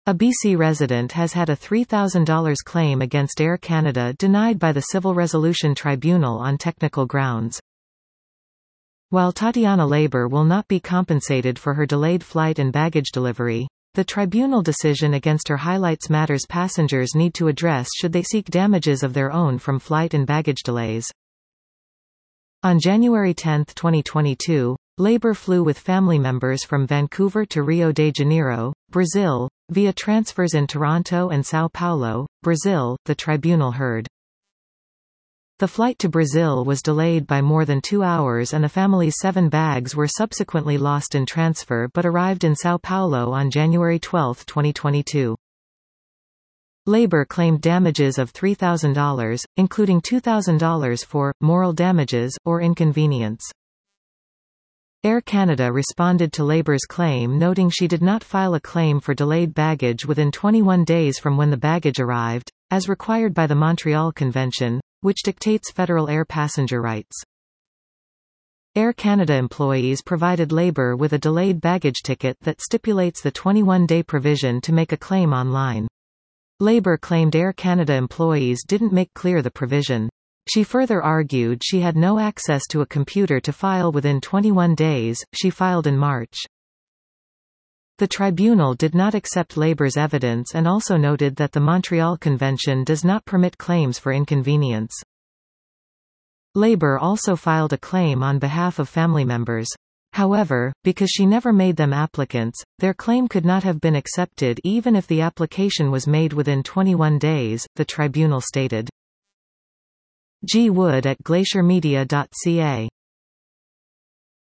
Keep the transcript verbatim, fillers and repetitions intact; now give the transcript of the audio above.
A B C resident has had a three thousand dollars claim against Air Canada denied by the Civil Resolution Tribunal on technical grounds. While Tatiana Labour will not be compensated for her delayed flight and baggage delivery, the tribunal decision against her highlights matters passengers need to address should they seek damages of their own from flight and baggage delays. On January tenth twenty twenty-two, Labour flew with family members from Vancouver to Rio de Janeiro, Brazil, via transfers in Toronto and São Paulo, Brazil, the tribunal heard. The flight to Brazil was delayed by more than two hours and the family's seven bags were subsequently lost in transfer but arrived in São Paulo on January twelfth twenty twenty-two. Labour claimed damages of three thousand dollars, including two thousand dollars for moral damages or inconvenience. Air Canada responded to Labour's claim, noting she did not file a claim for delayed baggage within twenty-one days from when the baggage arrived, as required by the Montreal Convention, which dictates federal air passenger rights. Air Canada employees provided Labour with a delayed baggage ticket that stipulates the twenty-one day provision to make a claim online. Labour claimed Air Canada employees didn't make clear the provision. She further argued she had no access to a computer to file within twenty-one days. She filed in March. The tribunal did not accept Labour's evidence and also noted that the Montreal Convention does not permit claims for inconvenience. Labour also filed a claim on behalf of family members. However, because she never made them applicants, their claim could not have been accepted even if the application was made within twenty-one days, the tribunal stated. G. Wood at glacier media dot c a